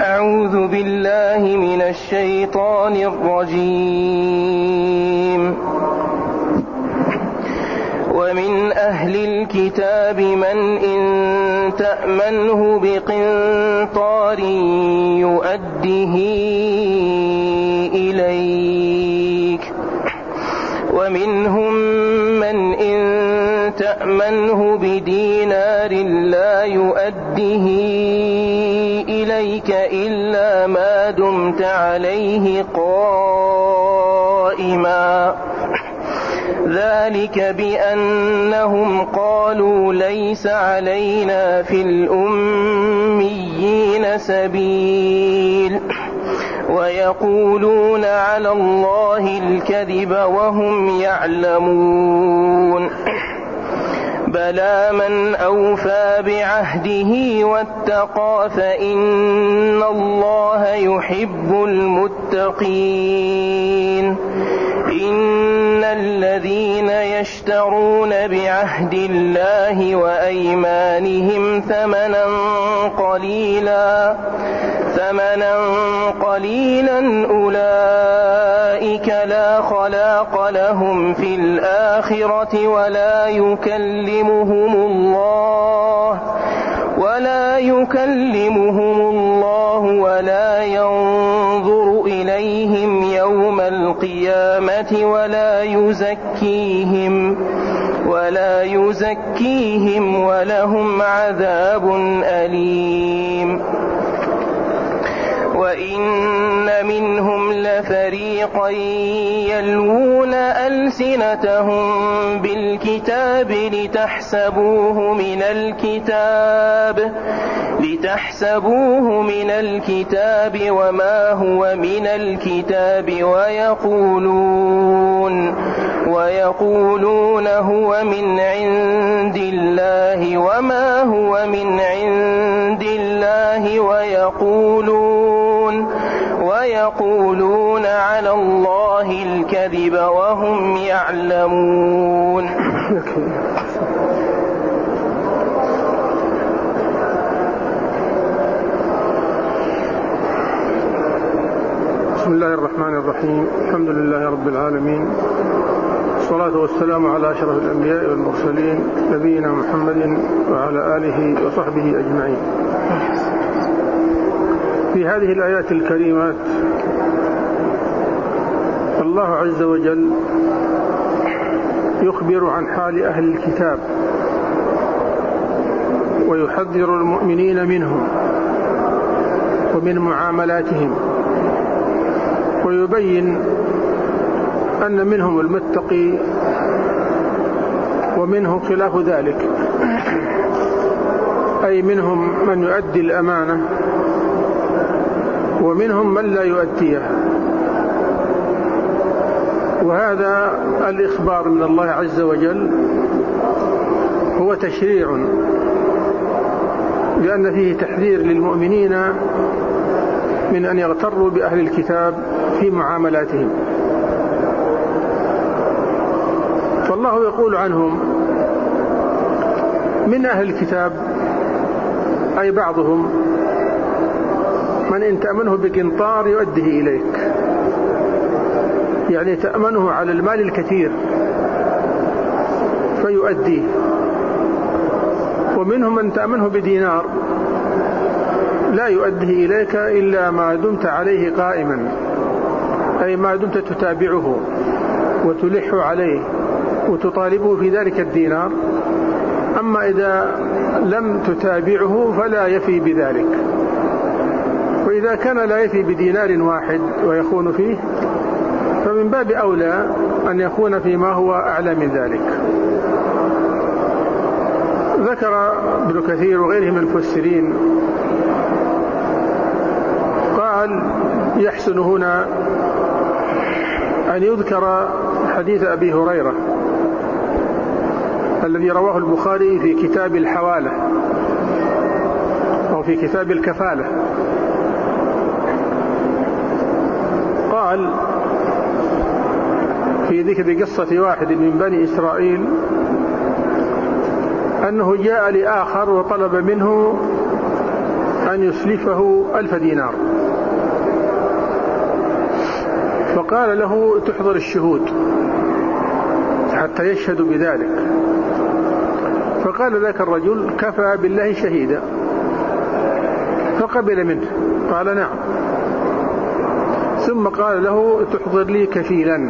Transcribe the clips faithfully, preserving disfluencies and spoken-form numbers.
أعوذ بالله من الشيطان الرجيم. ومن أهل الكتاب من إن تأمنه بقنطار يؤده إليك، ومنهم من إن تأمنه بدينار لا يؤده إليك إلا ما دمت عليه قائما، ذلك بأنهم قالوا ليس علينا في الأميين سبيل، ويقولون على الله الكذب وهم يعلمون. بلى من أوفى بعهده واتقى فإن الله يحب المتقين. إن الذين يشترون بعهد الله وأيمانهم ثمنا قليلا ثمنا قليلا أولئك لا خلاق لهم في الآخرة ولا يكلمهم الله ولا يكلمهم الله ولا ينظر إليهم يوم القيامة ولا يزكيهم ولا يزكيهم ولهم عذاب أليم. وإن منهم لفريقا يلوون ألسنتهم بالكتاب لتحسبوه من الكتاب لتحسبوه من الكتاب وما هو من الكتاب ويقولون ويقولون هو من عند الله وما هو من عند الله ويقولون ويقولون على الله الكذب وهم يعلمون. بسم الله الرحمن الرحيم. الحمد لله رب العالمين، والصلاة والسلام على أشرف الأنبياء والمرسلين نبينا محمد وعلى آله وصحبه أجمعين. في هذه الآيات الكريمات الله عز وجل يخبر عن حال أهل الكتاب ويحذر المؤمنين منهم ومن معاملاتهم، ويبين أن منهم المتقي ومنهم خلاف ذلك، أي منهم من يؤدي الأمانة ومنهم من لا يؤديها. وهذا الإخبار من الله عز وجل هو تشريع، لأن فيه تحذير للمؤمنين من أن يغتروا بأهل الكتاب في معاملاتهم. فالله يقول عنهم من أهل الكتاب، أي بعضهم من إن تأمنه بقنطار يؤديه إليك، يعني تأمنه على المال الكثير فيؤديه. ومنهم من تأمنه بدينار لا يؤديه إليك إلا ما دمت عليه قائما، أي ما دمت تتابعه وتلح عليه وتطالبه في ذلك الدينار. أما إذا لم تتابعه فلا يفي بذلك. وإذا كان لا يفي بدينار واحد ويخون فيه فمن باب أولى أن يخون فيما هو أعلى من ذلك. ذكر ابن كثير وغيره من المفسرين قال يحسن هنا أن يذكر حديث أبي هريرة الذي رواه البخاري في كتاب الحوالة أو في كتاب الكفالة. قال في ذكر قصة واحد من بني إسرائيل أنه جاء لآخر وطلب منه أن يسلفه ألف دينار، فقال له تحضر الشهود حتى يشهدوا بذلك. فقال ذاك الرجل كفى بالله شهيدا، فقبل منه قال نعم. ثم قال له تحضر لي كفيلا،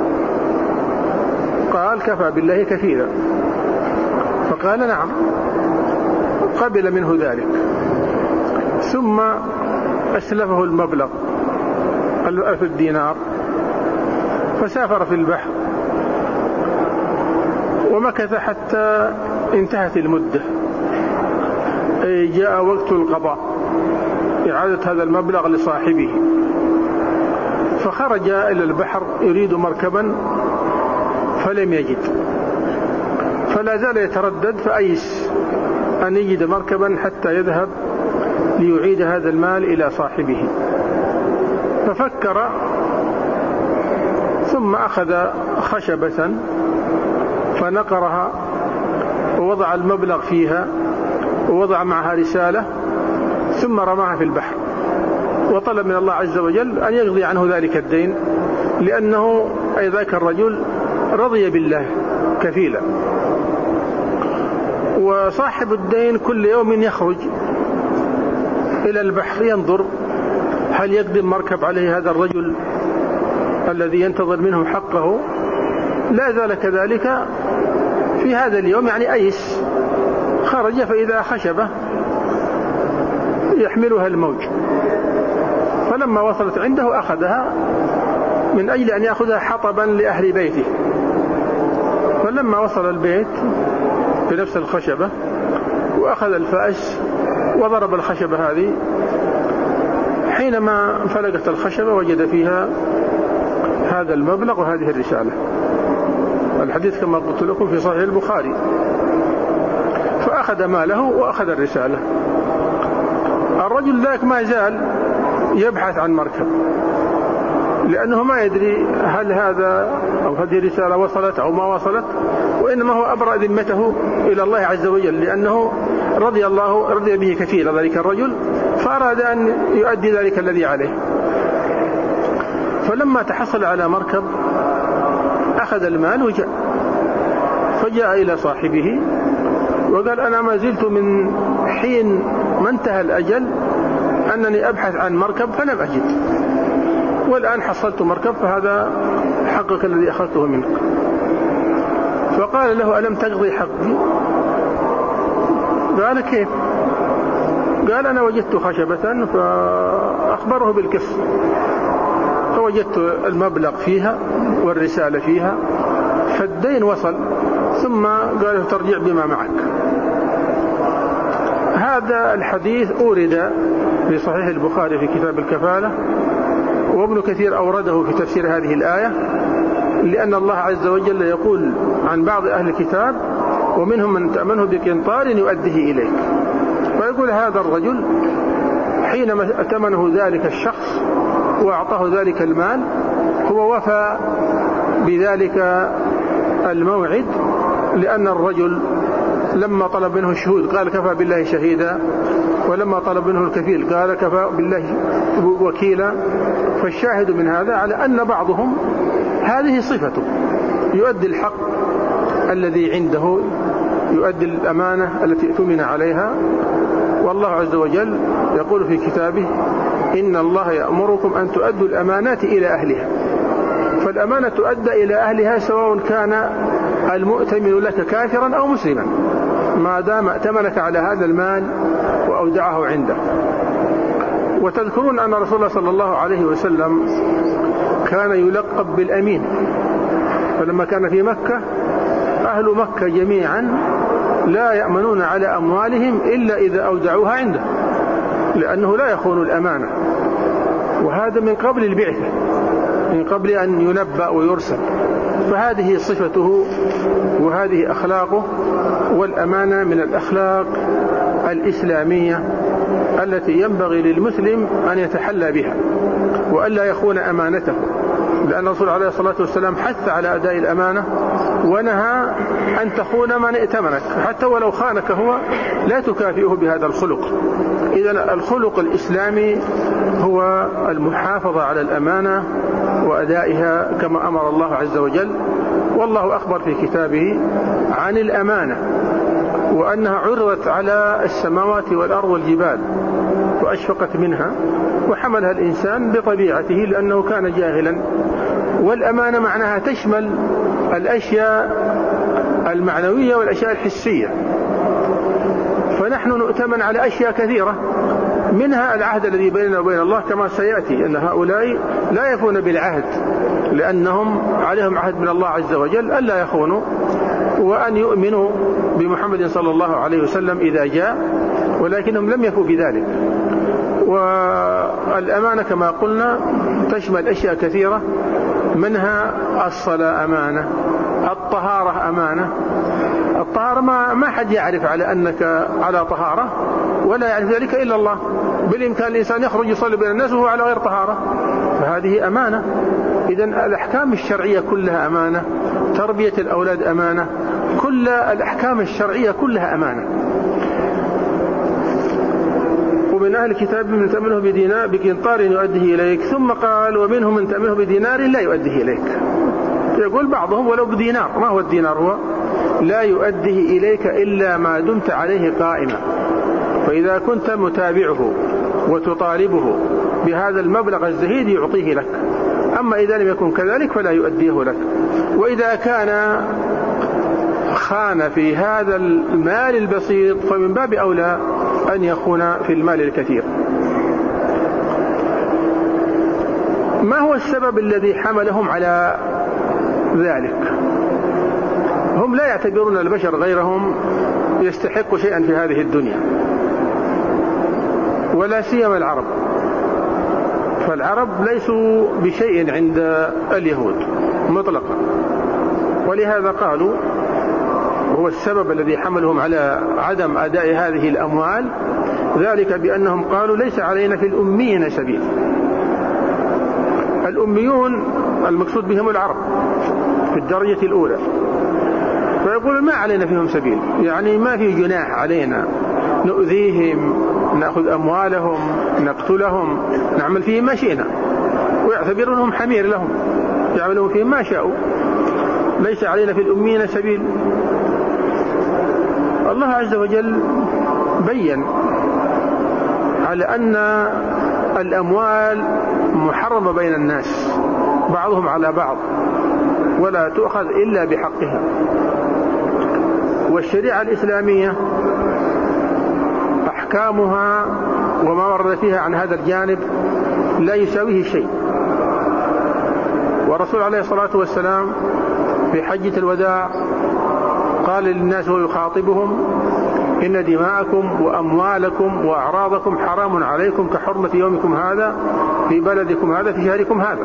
قال كفى بالله كفيلا، فقال نعم، قبل منه ذلك. ثم أسلفه المبلغ قال له ألف دينار، فسافر في البحر ومكث حتى انتهت المدة، أي جاء وقت القضاء إعادة هذا المبلغ لصاحبه. فخرج إلى البحر يريد مركبا فلم يجد، فلا زال يتردد، فأيس أن يجد مركبا حتى يذهب ليعيد هذا المال إلى صاحبه. ففكر ثم أخذ خشبة فنقرها ووضع المبلغ فيها ووضع معها رسالة ثم رماها في البحر، وطلب من الله عز وجل أن يقضي عنه ذلك الدين، لأنه أي ذاك الرجل رضي بالله كفيلا. وصاحب الدين كل يوم يخرج إلى البحر ينظر هل يقدم مركب عليه هذا الرجل الذي ينتظر منه حقه. لا زال كذلك في هذا اليوم، يعني أيس، خرج فإذا خشبة يحملها الموج، فلما وصلت عنده أخذها من أجل أن يأخذها حطبا لأهل بيته. فلما وصل البيت بنفس الخشبة وأخذ الفأس وضرب الخشبة هذه، حينما فلقت الخشبة وجد فيها هذا المبلغ وهذه الرسالة. الحديث كما قلت لكم في صحيح البخاري. فأخذ ماله وأخذ الرسالة. الرجل ذاك ما زال يبحث عن مركب، لأنه ما يدري هل هذا أو هذه الرسالة وصلت أو ما وصلت، وإنما هو أبرأ ذمته إلى الله عز وجل، لأنه رضي الله رضي به كثيرا ذلك الرجل، فأراد أن يؤدي ذلك الذي عليه. فلما تحصل على مركب أخذ المال وجاء، فجاء إلى صاحبه وقال أنا ما زلت من حين ما انتهى الأجل أنني أبحث عن مركب فلم أجد، والآن حصلت مركب، فهذا حقك الذي أخذته منك. فقال له ألم تقضي حقي؟ قال كيف؟ قال أنا وجدت خشبة فأخبره بالكف، فوجدت المبلغ فيها والرسالة فيها، فالدين وصل، ثم قال له ترجع بما معك. هذا الحديث أورد في صحيح البخاري في كتاب الكفالة، وابن كثير أورده في تفسير هذه الآية، لأن الله عز وجل يقول عن بعض أهل الكتاب ومنهم من تأمنه بقنطار يؤديه إليك. فيقول هذا الرجل حينما أتمنه ذلك الشخص وأعطاه ذلك المال هو وفى بذلك الموعد، لأن الرجل لما طلب منه الشهود قال كفى بالله شهيدا، ولما طلب منه الكفيل قال كفى بالله وكيلا. فالشاهد من هذا على أن بعضهم هذه صفته، يؤدي الحق الذي عنده، يؤدي الأمانة التي اؤتمن عليها. والله عز وجل يقول في كتابه إن الله يأمركم أن تؤدوا الأمانات إلى أهلها. فالأمانة تؤدى إلى أهلها سواء كان المؤتمن لك كافرا أو مسلما، ما دام ائتمنك على هذا المال وأودعه عنده. وتذكرون أن رسول الله صلى الله عليه وسلم كان يلقب بالأمين، فلما كان في مكة أهل مكة جميعا لا يأمنون على أموالهم إلا إذا أودعوها عنده، لأنه لا يخون الأمانة، وهذا من قبل البعثة، من قبل أن ينبأ ويرسل. فهذه صفته وهذه أخلاقه، والأمانة من الأخلاق الإسلامية التي ينبغي للمسلم أن يتحلى بها وألا يخون أمانته، لأن الرسول عليه الصلاة والسلام حث على أداء الأمانة ونهى أن تخون من ائتمنك، حتى ولو خانك هو لا تكافئه بهذا الخلق. إذا الخلق الإسلامي هو المحافظة على الأمانة وأدائها كما أمر الله عز وجل. والله أخبر في كتابه عن الأمانة وأنها عرضت على السماوات والأرض والجبال فأشفقت منها وحملها الإنسان بطبيعته لأنه كان جاهلا. والأمانة معناها تشمل الأشياء المعنوية والأشياء الحسية، فنحن نؤتمن على أشياء كثيرة، منها العهد الذي بيننا وبين الله كما سيأتي أن هؤلاء لا يفون بالعهد لأنهم عليهم عهد من الله عز وجل ألا يخونوا وأن يؤمنوا بمحمد صلى الله عليه وسلم إذا جاء، ولكنهم لم يفوا بذلك. والأمانة كما قلنا تشمل أشياء كثيرة، منها الصلاة أمانة، الطهارة أمانة. الطهارة ما ما حد يعرف على أنك على طهارة ولا يعرف ذلك إلا الله. بالإمكان الإنسان يخرج يصلي بين الناس وهو على غير طهارة، فهذه أمانة. إذن الأحكام الشرعية كلها أمانة، تربية الأولاد أمانة، كل الأحكام الشرعية كلها أمانة. ومن أهل الكتاب من تأمنه بدينار بقنطار يؤديه إليك، ثم قال ومنهم من تأمنه بدينار لا يؤديه إليك. يقول بعضهم ولو بدينار. ما هو الدينار؟ هو لا يؤديه إليك إلا ما دمت عليه قائما، فإذا كنت متابعه وتطالبه بهذا المبلغ الزهيد يعطيه لك، أما إذا لم يكن كذلك فلا يؤديه لك. وإذا كان خان في هذا المال البسيط فمن باب أولى أن يخون في المال الكثير. ما هو السبب الذي حملهم على ذلك؟ هم لا يعتبرون البشر غيرهم يستحق شيئا في هذه الدنيا، ولا سيما العرب، فالعرب ليسوا بشيء عند اليهود مطلقا. ولهذا قالوا هو السبب الذي حملهم على عدم أداء هذه الأموال، ذلك بأنهم قالوا ليس علينا في الأميين سبيل. الأميون المقصود بهم العرب في الدرجة الأولى، فيقول ما علينا فيهم سبيل، يعني ما في جناح علينا نؤذيهم، نأخذ أموالهم، نقتلهم، نعمل فيهم ما شئنا، ويعتبرونهم حمير لهم يعملون فيهم ما شاءوا، ليس علينا في الأميين سبيل. الله عز وجل بين على أن الأموال محرمة بين الناس بعضهم على بعض ولا تؤخذ إلا بحقها. والشريعة الإسلامية أحكامها وما ورد فيها عن هذا الجانب لا يساويه شيء. والرسول عليه الصلاة والسلام في حجة الوداع قال للناس ويخاطبهم إن دماءكم وأموالكم وأعراضكم حرام عليكم كحرمة يومكم هذا في بلدكم هذا في شهركم هذا.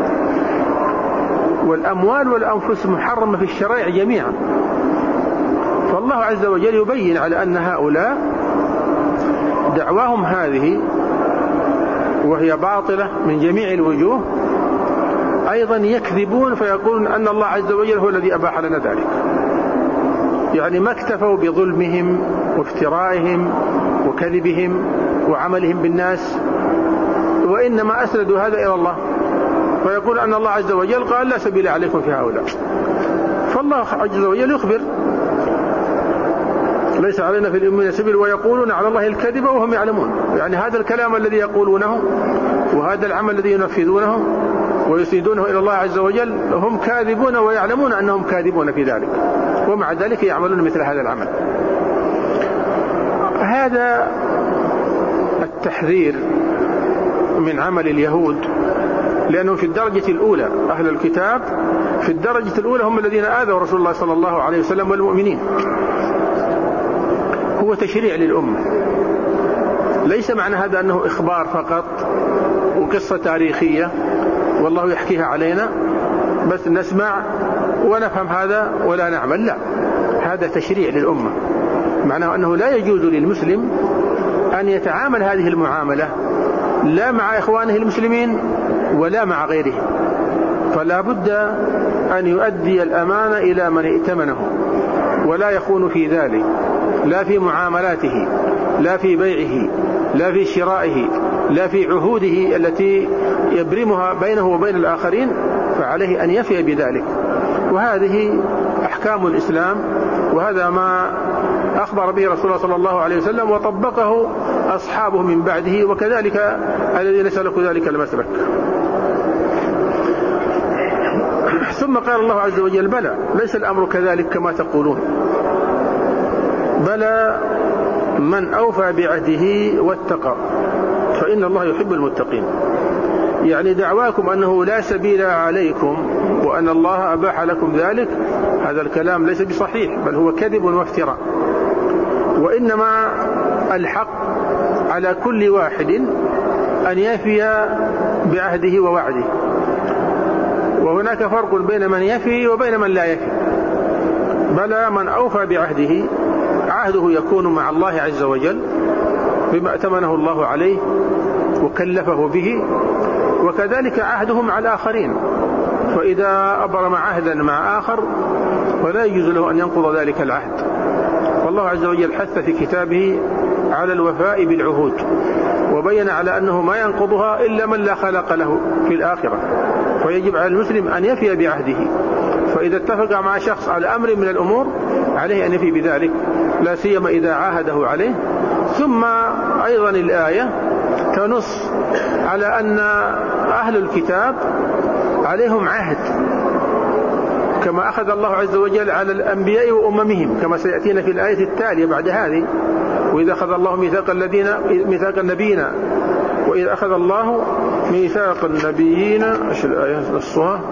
والأموال والأنفس محرمة في الشرائع جميعا. فالله عز وجل يبين على أن هؤلاء دعواهم هذه وهي باطلة من جميع الوجوه أيضا يكذبون فيقولون أن الله عز وجل هو الذي أباح لنا ذلك. يعني ما اكتفوا بظلمهم وافترائهم وكذبهم وعملهم بالناس، وإنما أسندوا هذا إلى الله، فيقول أن الله عز وجل قال لا سبيل عليكم في هؤلاء. فالله عز وجل يخبر ليس علينا في الأمين سبيل ويقولون على الله الكذب وهم يعلمون. يعني هذا الكلام الذي يقولونه وهذا العمل الذي ينفذونه ويسندونه إلى الله عز وجل هم كاذبون ويعلمون أنهم كاذبون في ذلك، ومع ذلك يعملون مثل هذا العمل. هذا التحذير من عمل اليهود، لأنهم في الدرجة الأولى أهل الكتاب في الدرجة الأولى هم الذين آذوا رسول الله صلى الله عليه وسلم والمؤمنين. هو تشريع للأمة، ليس معنى هذا أنه إخبار فقط وقصة تاريخية والله يحكيها علينا بس نسمع ونفهم هذا ولا نعمل. لا، هذا تشريع للأمة، معناه أنه لا يجوز للمسلم أن يتعامل هذه المعاملة لا مع إخوانه المسلمين ولا مع غيرهم، فلا بد أن يؤدي الأمانة إلى من ائتمنه ولا يخون في ذلك، لا في معاملاته، لا في بيعه، لا في شرائه، لا في عهوده التي يبرمها بينه وبين الآخرين، فعليه أن يفي بذلك. وهذه أحكام الإسلام، وهذا ما أخبر به رسول الله صلى الله عليه وسلم وطبقه أصحابه من بعده، وكذلك الذين سلكوا ذلك المسلك. ثم قال الله عز وجل: بلى ليس الأمر كذلك كما تقولون، بلى من أوفى بعهده واتقى فإن الله يحب المتقين. يعني دعواكم أنه لا سبيل عليكم وأن الله أباح لكم ذلك، هذا الكلام ليس بصحيح، بل هو كذب وافتراء. وإنما الحق على كل واحد أن يفي بعهده ووعده، وهناك فرق بين من يفي وبين من لا يفي. بلى من أوفى بعهده، عهده يكون مع الله عز وجل بما أتمنه الله عليه وكلفه به، وكذلك عهده مع الآخرين، فإذا أبرم عهدا مع آخر فلا يجوز له أن ينقض ذلك العهد. والله عز وجل حث في كتابه على الوفاء بالعهود، وبين على أنه ما ينقضها إلا من لا خلق له في الآخرة، فيجب على المسلم أن يفي بعهده. فإذا اتفق مع شخص على أمر من الأمور عليه أن يفي بذلك، لا سيما إذا عاهده عليه. ثم أيضا الآية تنص على أن أهل الكتاب عليهم عهد، كما أخذ الله عز وجل على الأنبياء وأممهم، كما سيأتينا في الآية التالية بعد هذه: وإذا أخذ الله ميثاق الذين ميثاق النبيين وإذا أخذ الله ميثاق النبيين ايش الآية نصها؟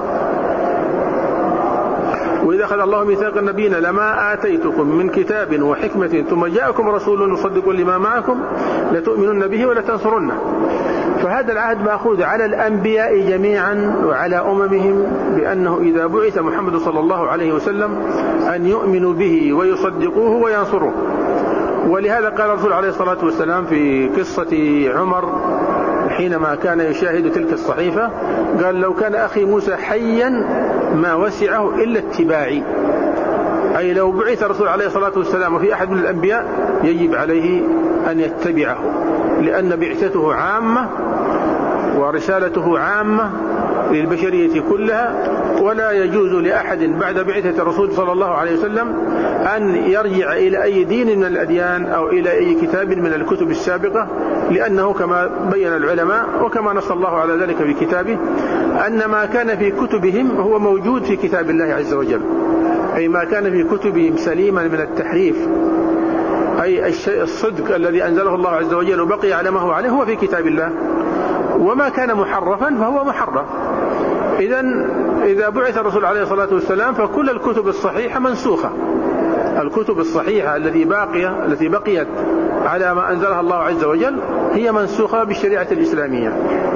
وإذا أخذ الله ميثاق النبيين لما آتيتكم من كتاب وحكمة ثم جاءكم رسول مصدق لما معكم لتؤمنن به ولتنصرنه. فهذا العهد مأخوذ على الأنبياء جميعا وعلى أممهم، بأنه إذا بعث محمد صلى الله عليه وسلم أن يؤمنوا به ويصدقوه وينصروه. ولهذا قال الرسول عليه الصلاة والسلام في قصة عمر حينما كان يشاهد تلك الصحيفة، قال: لو كان أخي موسى حيا ما وسعه إلا اتباعي. أي لو بعث الرسول عليه الصلاة والسلام وفي أحد من الأنبياء يجب عليه أن يتبعه، لأن بعثته عامة ورسالته عامة للبشرية كلها، ولا يجوز لأحد بعد بعثة الرسول صلى الله عليه وسلم أن يرجع إلى أي دين من الأديان أو إلى أي كتاب من الكتب السابقة، لأنه كما بين العلماء وكما نص الله على ذلك في كتابه أن ما كان في كتبهم هو موجود في كتاب الله عز وجل، أي ما كان في كتبهم سليما من التحريف، أي الشيء الصدق الذي أنزله الله عز وجل وبقي على ما هو عليه هو في كتاب الله، وما كان محرفا فهو محرف. إذن إذا بعث الرسول عليه الصلاة والسلام فكل الكتب الصحيحة منسوخة، الكتب الصحيحة التي باقية التي بقيت على ما أنزلها الله عز وجل هي منسوخة بالشريعة الإسلامية.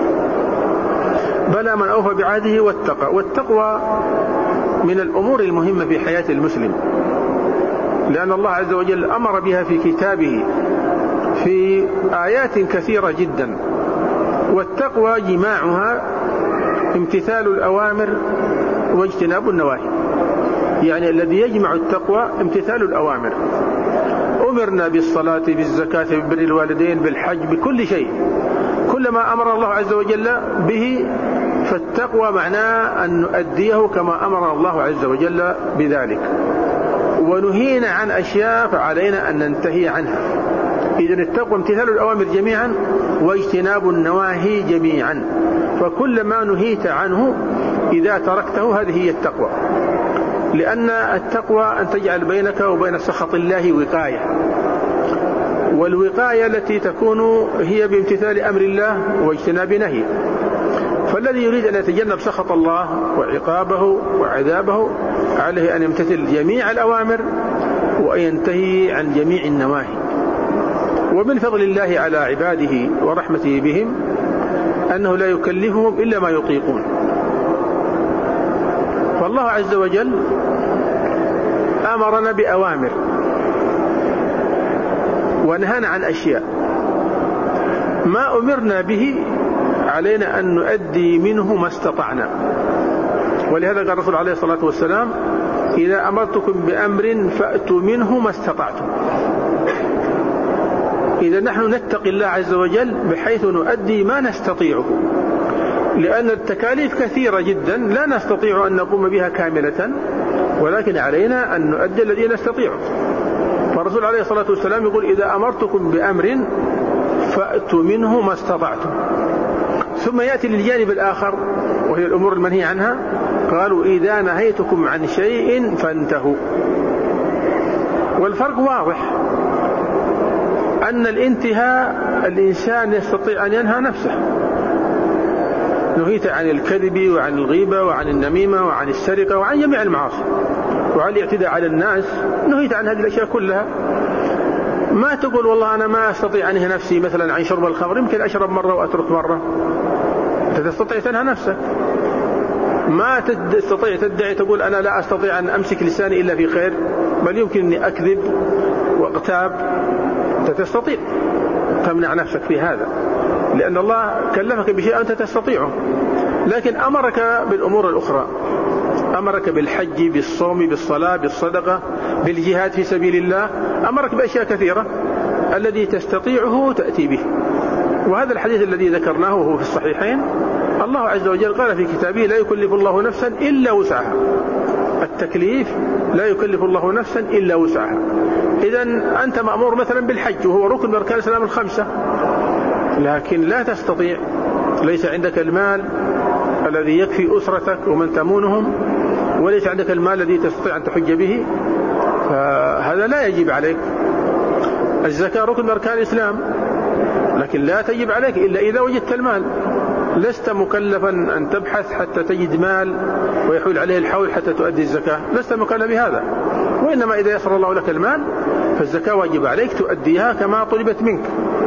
بلى من أوفى بعهده واتقى. والتقوى من الأمور المهمة في حياة المسلم، لأن الله عز وجل أمر بها في كتابه في آيات كثيرة جدا. والتقوى جماعها امتثال الأوامر واجتناب النواهي، يعني الذي يجمع التقوى امتثال الأوامر. أمرنا بالصلاة بالزكاة ببر الوالدين بالحج بكل شيء، كل ما أمر الله عز وجل به، فالتقوى معناه أن نؤديه كما أمر الله عز وجل بذلك. ونهينا عن أشياء فعلينا أن ننتهي عنها. إذن التقوى امتثال الأوامر جميعا واجتناب النواهي جميعا، فكل ما نهيت عنه إذا تركته هذه هي التقوى. لأن التقوى أن تجعل بينك وبين سخط الله وقاية، والوقاية التي تكون هي بامتثال أمر الله واجتناب نهيه. فالذي يريد أن يتجنب سخط الله وعقابه وعذابه عليه أن يمتثل جميع الأوامر وأن ينتهي عن جميع النواهي. ومن فضل الله على عباده ورحمته بهم أنه لا يكلفهم إلا ما يطيقون. فالله عز وجل أمرنا بأوامر ونهانا عن أشياء. ما أمرنا به علينا أن نؤدي منه ما استطعنا، ولهذا قال الرسول عليه الصلاة والسلام: إذا أمرتكم بأمر فأتوا منه ما استطعتم. إذا نحن نتقي الله عز وجل بحيث نؤدي ما نستطيعه، لأن التكاليف كثيرة جدا لا نستطيع أن نقوم بها كاملة، ولكن علينا أن نؤدي الذي نستطيعه. فالرسول عليه الصلاة والسلام يقول: إذا أمرتكم بأمر فأتوا منه ما استطعتم. ثم يأتي للجانب الآخر وهي الأمور المنهي عنها، قالوا: إذا نهيتكم عن شيء فانتهوا. والفرق واضح، أن الانتهاء الإنسان يستطيع أن ينهى نفسه. نهيت عن الكذب وعن الغيبة وعن النميمة وعن السرقة وعن جميع المعاصي وعن الاعتداء على الناس، نهيت عن هذه الأشياء كلها. ما تقول والله أنا ما أستطيع أنهي نفسي مثلا عن شرب الخمر، يمكن أشرب مرة وأترك مرة. أنت تستطيع تنهى نفسك. ما تستطيع تدعي تقول أنا لا أستطيع أن أمسك لساني إلا في خير، بل يمكن أني أكذب وأغتاب. أنت تستطيع تمنع نفسك في هذا، لأن الله كلفك بشيء أنت تستطيعه. لكن أمرك بالأمور الأخرى، أمرك بالحج، بالصوم، بالصلاة، بالصدقة، بالجهاد في سبيل الله، أمرك بأشياء كثيرة الذي تستطيعه تأتي به. وهذا الحديث الذي ذكرناه وهو في الصحيحين، الله عز وجل قال في كتابه: لا يكلف الله نفسا إلا وسعها. التكليف لا يكلف الله نفسا إلا وسعها. إذن أنت مأمور مثلا بالحج وهو ركن من أركان الإسلام الخمسة، لكن لا تستطيع، ليس عندك المال الذي يكفي أسرتك ومن تمونهم، وليس عندك المال الذي تستطيع أن تحج به، فهذا لا يجب عليك. الزكاة ركن من أركان الإسلام، لكن لا تجب عليك إلا إذا وجدت المال. لست مكلفا أن تبحث حتى تجد مال ويحول عليه الحول حتى تؤدي الزكاة، لست مكلف بهذا. وإنما إذا يسر الله لك المال فالزكاة واجب عليك تؤديها كما طلبت منك.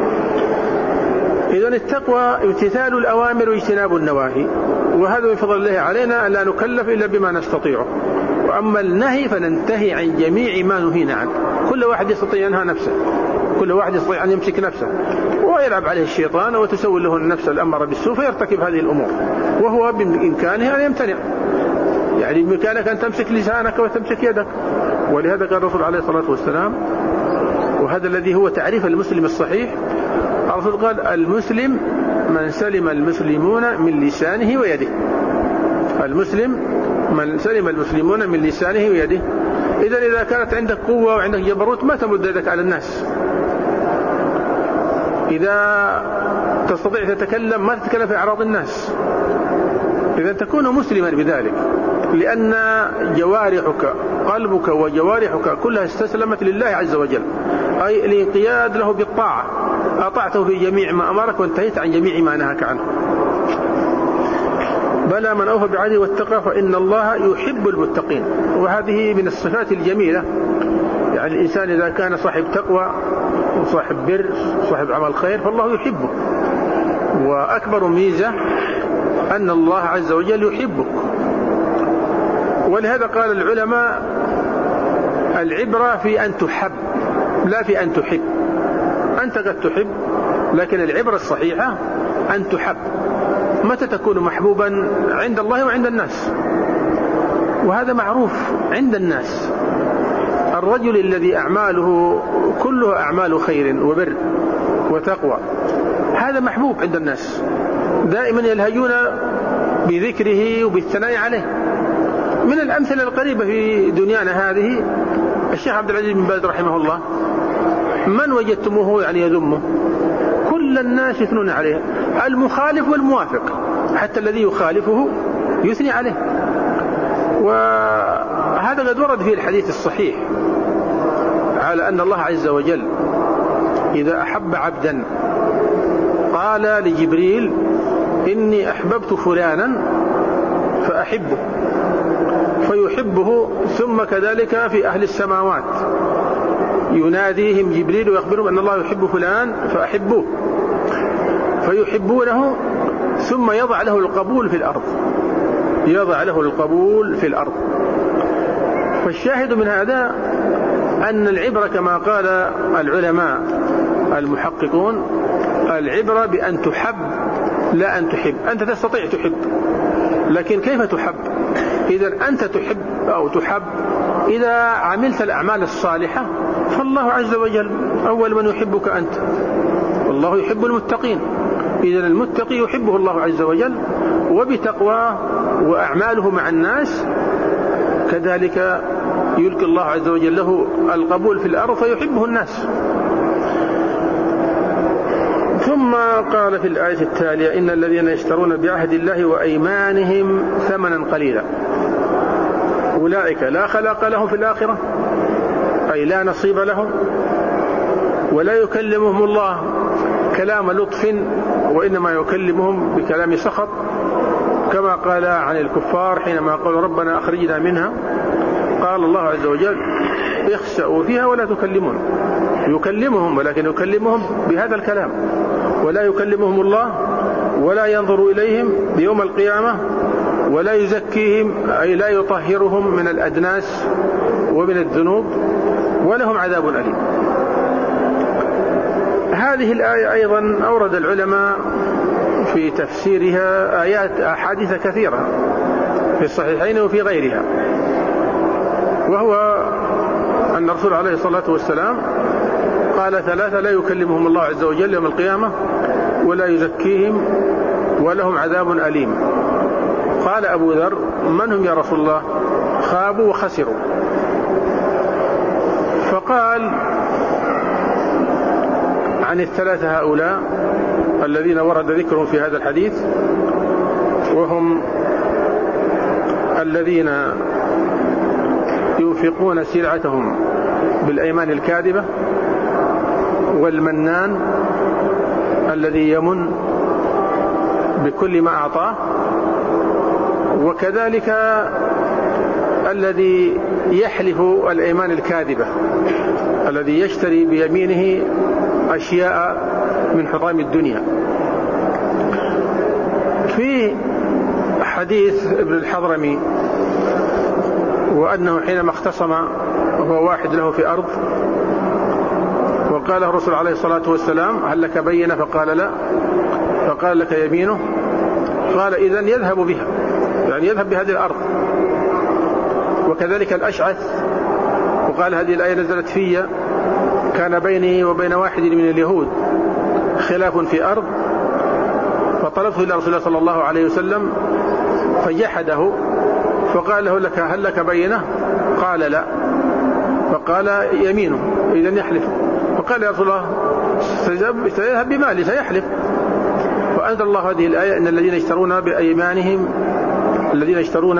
إذن التقوى امتثال الأوامر واجتناب النواهي، وهذا من فضل الله علينا أن لا نكلف إلا بما نستطيعه. وأما النهي فننتهي عن جميع ما نهينا عنه. كل واحد يستطيع أنها نفسه، كل واحد يستطيع أن يمسك نفسه، ويلعب عليه الشيطان وتسول له النفس الأمر بالسوء فيرتكب هذه الأمور، وهو بإمكانه أن يمتنع. يعني بإمكانك أن تمسك لسانك وتمسك يدك. ولهذا قال الرسول عليه الصلاة والسلام، وهذا الذي هو تعريف المسلم الصحيح، الرسول قال: المسلم من سلم المسلمون من لسانه ويده. المسلم من سلم المسلمون من لسانه ويده. إذن إذا كانت عندك قوة وعندك جبروت ما تمد يدك على الناس. إذا تستطيع تتكلم ما تتكلم في أعراض الناس. إذا تكون مسلما بذلك، لأن جوارحك، قلبك وجوارحك كلها استسلمت لله عز وجل، أي الانقياد له بالطاعة، أطعته في جميع ما أمرك وانتهيت عن جميع ما نهاك عنه. بلى من أوفى بعهده واتقى فإن الله يحب المتقين. وهذه من الصفات الجميلة. يعني الإنسان إذا كان صاحب تقوى وصاحب بر صاحب عمل خير فالله يحبه. وأكبر ميزة أن الله عز وجل يحبك. ولهذا قال العلماء: العبرة في أن تحب لا في أن تحب. أنت قد تحب، لكن العبرة الصحيحة أن تحب. متى تكون محبوبا؟ عند الله وعند الناس، وهذا معروف عند الناس. الرجل الذي أعماله كلها أعمال خير وبر وتقوى هذا محبوب عند الناس، دائما يلهجون بذكره وبالثناء عليه. من الأمثلة القريبة في دنيانا هذه الشيخ عبد العزيز بن باز رحمه الله، من وجدتموه يعني يذمه؟ كل الناس يثنون عليه، المخالف والموافق، حتى الذي يخالفه يثني عليه. وهذا قد ورد في الحديث الصحيح على أن الله عز وجل إذا أحب عبدا قال لجبريل: إني أحببت فلانا فأحبه، فيحبه. ثم كذلك في أهل السماوات يناديهم جبريل ويخبرهم أن الله يحب فلان فأحبوه، فيحبونه، ثم يضع له القبول في الأرض، يضع له القبول في الأرض. فالشاهد من هذا أن العبرة كما قال العلماء المحققون، العبرة بأن تحب لا أن تحب. أنت تستطيع تحب، لكن كيف تحب؟ إذا أنت تحب أو تحب إذا عملت الأعمال الصالحة فالله عز وجل أول من يحبك أنت، والله يحب المتقين. إذا المتقي يحبه الله عز وجل، وبتقواه وأعماله مع الناس كذلك يلقي الله عز وجل له القبول في الأرض فيحبه الناس. ثم قال في الآية التالية: إن الذين يشترون بعهد الله وأيمانهم ثمنا قليلا أولئك لا خلاق لهم في الآخرة، أي لا نصيب لهم، ولا يكلمهم الله كلام لطف، وإنما يكلمهم بكلام سخط، كما قال عن الكفار حينما قالوا ربنا أخرجنا منها، قال الله عز وجل: اخسأوا فيها ولا تكلمون. يكلمهم، ولكن يكلمهم بهذا الكلام، ولا يكلمهم الله، ولا ينظر إليهم يوم القيامة، ولا يزكيهم، أي لا يطهرهم من الأدناس ومن الذنوب، ولهم عذاب أليم. هذه الآية أيضا أورد العلماء في تفسيرها آيات أحاديث كثيرة في الصحيحين وفي غيرها، وهو أن الرسول عليه الصلاة والسلام قال: ثلاثة لا يكلمهم الله عز وجل يوم القيامة، ولا يزكيهم، ولهم عذاب أليم. قال أبو ذر: من هم يا رسول الله؟ خابوا وخسروا. فقال عن الثلاثة هؤلاء الذين ورد ذكرهم في هذا الحديث، وهم الذين ينفقون سلعتهم بالأيمان الكاذبة، والمنان الذي يمن بكل ما أعطاه، وكذلك الذي يحلف الأيمان الكاذبة، الذي يشتري بيمينه أشياء من حطام الدنيا. في حديث ابن الحضرمي وأنه حينما اختصم وهو واحد له في أرض، وقال الرسول عليه الصلاة والسلام: هل لك بينة؟ فقال: لا. فقال: لك يمينه؟ قال: إذن يذهب بها، يعني يذهب بهذه الأرض. وكذلك الأشعث، وقال: هذه الآية نزلت في كان بيني وبين واحد من اليهود خلاف في أرض، فطلبته إلى رسول الله صلى الله عليه وسلم فجحده، فقال له: لك هل لك بينة؟ قال: لا. فقال: يمينه، إذن يحلف. فقال: يا رسول الله سيذهب بمالي، سيحلف. فأنزل الله هذه الآية: إن الذين يشترون بأيمانهم الذين يشترون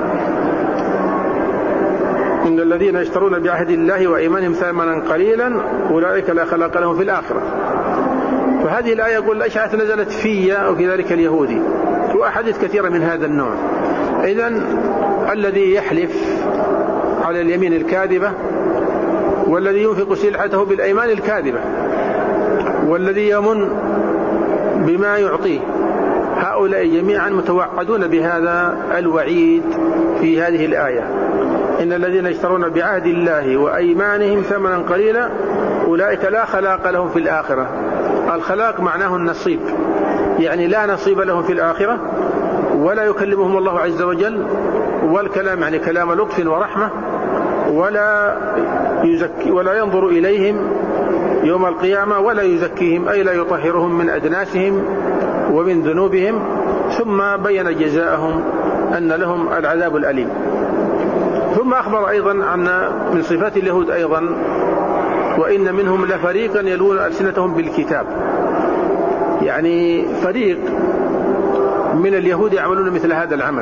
إن الذين يشترون بعهد الله وأيمانهم ثمنا قليلا أولئك لا خلاق لهم في الآخرة. فهذه الآية يقول الأشعث نزلت في وكذلك اليهودي، وأحاديث كثيرة من هذا النوع. إذن الذي يحلف على اليمين الكاذبة، والذي ينفق سلعته بالأيمان الكاذبة، والذي يمن بما يعطيه، هؤلاء جميعا متوعدون بهذا الوعيد في هذه الآية: إن الذين يشترون بعهد الله وأيمانهم ثمنا قليلا أولئك لا خلاق لهم في الآخرة. الخلاق معناه النصيب، يعني لا نصيب لهم في الآخرة، ولا يكلمهم الله عز وجل، والكلام يعني كلام لطف ورحمة، ولا يزكي ولا ينظر إليهم يوم القيامة، ولا يزكيهم، أي لا يطهرهم من أدناسهم ومن ذنوبهم. ثم بين جزاءهم أن لهم العذاب الأليم. ثم أخبر أيضا عن من صفات اليهود أيضا: وإن منهم لفريقا يلون ألسنتهم بالكتاب، يعني فريق من اليهود يعملون مثل هذا العمل.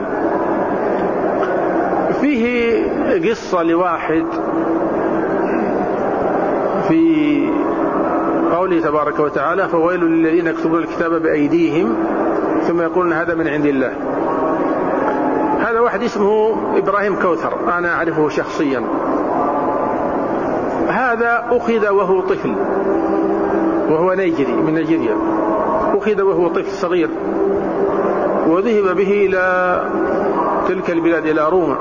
فيه قصة لواحد في قوله تبارك وتعالى: فويل للذين يكتبون الكتاب بأيديهم ثم يقولون هذا من عند الله. هذا واحد اسمه إبراهيم كوثر، أنا أعرفه شخصيا. هذا أخذ وهو طفل، وهو نيجري من نيجيريا، أخذ وهو طفل صغير وذهب به إلى تلك البلاد، إلى روما،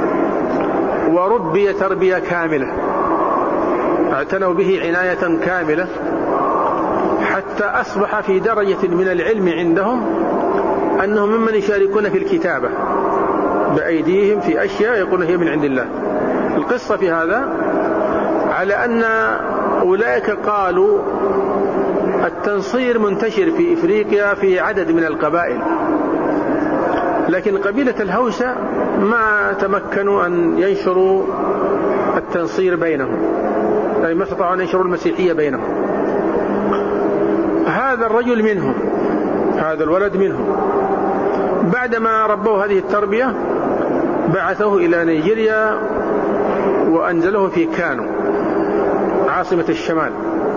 وربي تربية كاملة، اعتنوا به عناية كاملة، حتى أصبح في درجة من العلم عندهم أنهم ممن يشاركون في الكتابة، بأيديهم في أشياء يقولون هي من عند الله. القصة في هذا على أن أولئك قالوا التنصير منتشر في إفريقيا في عدد من القبائل، لكن قبيلة الهوسة ما تمكنوا أن ينشروا التنصير بينهم، أي ما استطاعوا أن ينشروا المسيحية بينهم. هذا الرجل منهم، هذا الولد منهم، بعدما ربوا هذه التربية بعثوه إلى نيجيريا وأنزله في كانو عاصمة الشمال.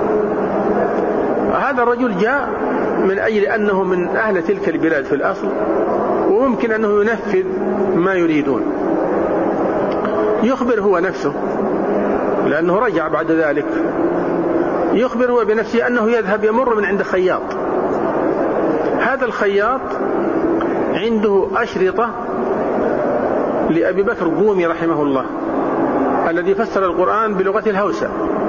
هذا الرجل جاء من أجل أنه من أهل تلك البلاد في الأصل، وممكن أنه ينفذ ما يريدون. يخبر هو نفسه لأنه رجع بعد ذلك، يخبر هو بنفسه أنه يذهب يمر من عند خياط. هذا الخياط عنده أشرطة لأبي بكر قومي رحمه الله الذي فسر القرآن بلغة الهوسة.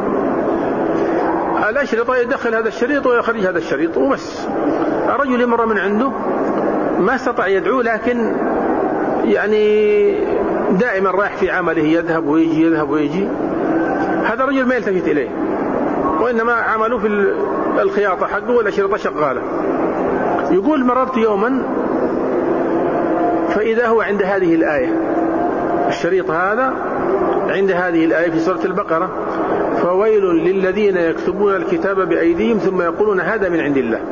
الأشرطة يدخل هذا الشريط ويخرج هذا الشريط وبس. الرجل يمر من عنده ما استطاع يدعو، لكن يعني دائما رايح في عمله، يذهب ويجي يذهب ويجي. هذا الرجل ما يلتفت إليه، وإنما عمله في الخياطة حقه والأشرطة شغالة. يقول مررت يوما فإذا هو عند هذه الآية، الشريط هذا عند هذه الآية في سورة البقرة: فويل للذين يكتبون الكتاب بأيديهم ثم يقولون هذا من عند الله.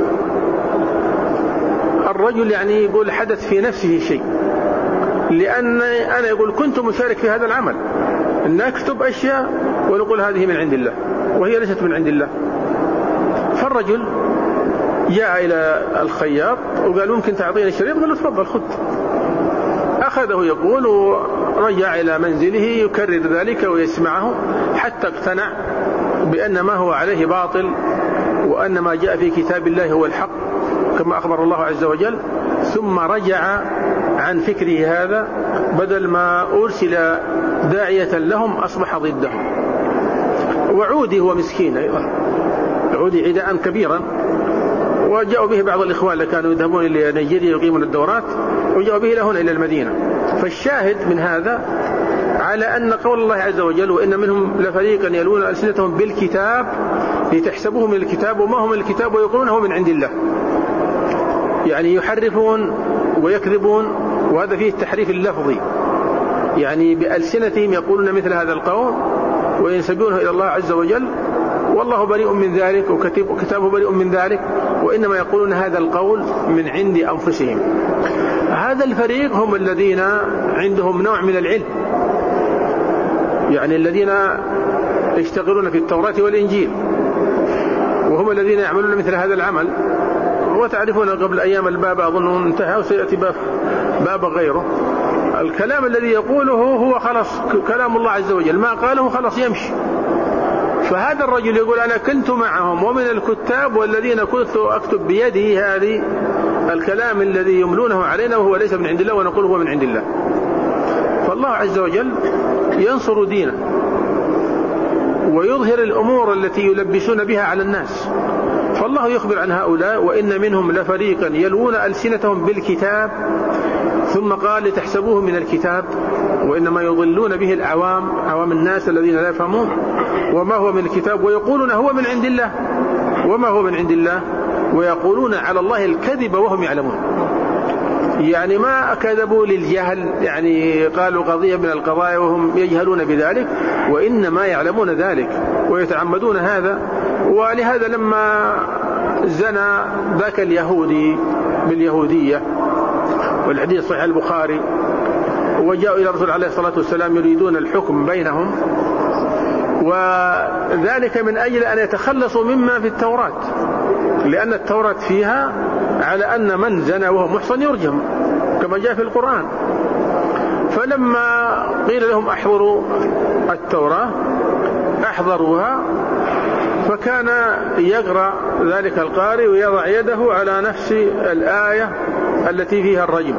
الرجل يعني يقول حدث في نفسه شيء، لأن أنا يقول كنت مشارك في هذا العمل، أن أكتب أشياء ونقول هذه من عند الله وهي ليست من عند الله. فالرجل جاء إلى الخياط وقال ممكن تعطيني الشريط؟ قال له تفضل خذ. أخذه يقول ورجع إلى منزله يكرر ذلك ويسمعه حتى اقتنع بأن ما هو عليه باطل، وأن ما جاء في كتاب الله هو الحق كما أخبر الله عز وجل. ثم رجع عن فكره هذا، بدل ما أرسل داعية لهم أصبح ضدهم. وعودي هو مسكين أيضا، عودي عداء كبيرا، وجاءوا به بعض الإخوان اللي كانوا يذهبون إلى نيجيريا يقيمون الدورات، وجاءوا به إلى هنا إلى المدينة. فالشاهد من هذا على أن قول الله عز وجل: وإن منهم لفريقا يلون ألسنتهم بالكتاب لتحسبوه من الكتاب وما هو من الكتاب ويقولون هو من عند الله. يعني يحرفون ويكذبون، وهذا فيه التحريف اللفظي، يعني بألسنتهم يقولون مثل هذا القول وينسبونه إلى الله عز وجل، والله بريء من ذلك وكتابه بريء من ذلك، وإنما يقولون هذا القول من عند أنفسهم. هذا الفريق هم الذين عندهم نوع من العلم، يعني الذين يشتغلون في التوراة والإنجيل، وهم الذين يعملون مثل هذا العمل. وتعرفون قبل أيام الباب أظنه انتهى وسيأتي باب, باب غيره. الكلام الذي يقوله هو خلاص كلام الله عز وجل، ما قاله خلاص يمشي. فهذا الرجل يقول أنا كنت معهم ومن الكتاب والذين كنت أكتب بيدي هذه الكلام الذي يملونه علينا وهو ليس من عند الله ونقول هو من عند الله. فالله عز وجل ينصر دينه ويظهر الأمور التي يلبسون بها على الناس. فالله يخبر عن هؤلاء: وإن منهم لفريقا يلوون ألسنتهم بالكتاب، ثم قال لتحسبوه من الكتاب وإنما يضلون به العوام، عوام الناس الذين لا يفهمون، وما هو من الكتاب ويقولون هو من عند الله وما هو من عند الله، ويقولون على الله الكذب وهم يعلمون. يعني ما كذبوا للجهل، يعني قالوا قضية من القضايا وهم يجهلون بذلك، وإنما يعلمون ذلك ويتعمدون هذا. ولهذا لما زنى ذاك اليهودي باليهودية، والحديث صحيح البخاري، وجاءوا إلى الرسول عليه الصلاة والسلام يريدون الحكم بينهم، وذلك من أجل أن يتخلصوا مما في التوراة، لأن التوراة فيها على أن من زنى وهو محصن يرجم كما جاء في القرآن. فلما قيل لهم أحضروا التوراة أحضروها، فكان يقرأ ذلك القارئ ويضع يده على نفس الآية التي فيها الرجم.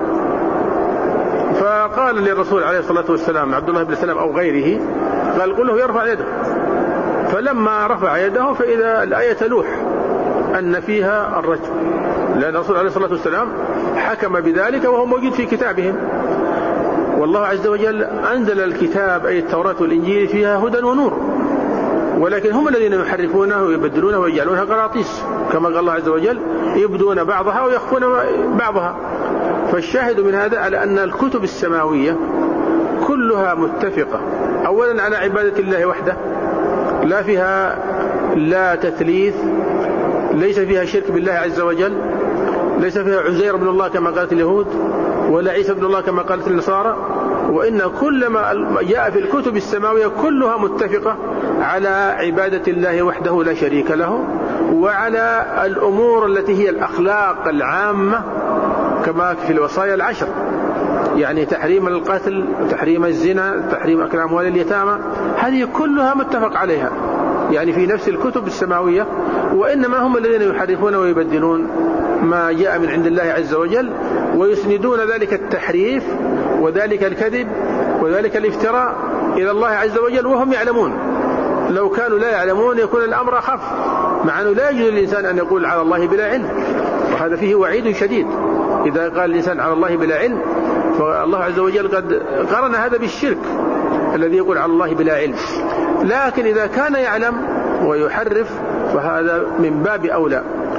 فقال للرسول عليه الصلاة والسلام عبد الله بن سلام أو غيره، قال قل له يرفع يده. فلما رفع يده فإذا الآية تلوح أن فيها الرجم، لأن الرسول عليه الصلاة والسلام حكم بذلك وهو موجود في كتابهم. والله عز وجل أنزل الكتاب أي التوراة والإنجيل فيها هدى ونور، ولكن هم الذين يحرفونه ويبدلونه ويجعلونها قراطيس، كما قال الله عز وجل يبدون بعضها ويخفون بعضها. فالشاهد من هذا على أن الكتب السماوية كلها متفقة أولا على عبادة الله وحده، لا فيها لا تثليث، ليس فيها شرك بالله عز وجل، ليس فيها عزير بن الله كما قالت اليهود، ولا عيسى بن الله كما قالت النصارى، وإن كل ما جاء في الكتب السماوية كلها متفقة على عبادة الله وحده لا شريك له، وعلى الأمور التي هي الأخلاق العامة كما في الوصايا العشر، يعني تحريم القتل وتحريم الزنا، تحريم أكل أموال اليتامى، هذه كلها متفق عليها يعني في نفس الكتب السماوية. وإنما هم الذين يحرفون ويبدلون ما جاء من عند الله عز وجل، ويسندون ذلك التحريف وذلك الكذب وذلك الافتراء إلى الله عز وجل وهم يعلمون. لو كانوا لا يعلمون يكون الأمر أخف، مع أنه لا يجوز للإنسان أن يقول على الله بلا علم، وهذا فيه وعيد شديد. إذا قال الإنسان على الله بلا علم فالله عز وجل قد قرن هذا بالشرك الذي يقول على الله بلا علم. لكن إذا كان يعلم ويحرف فهذا من باب أولى.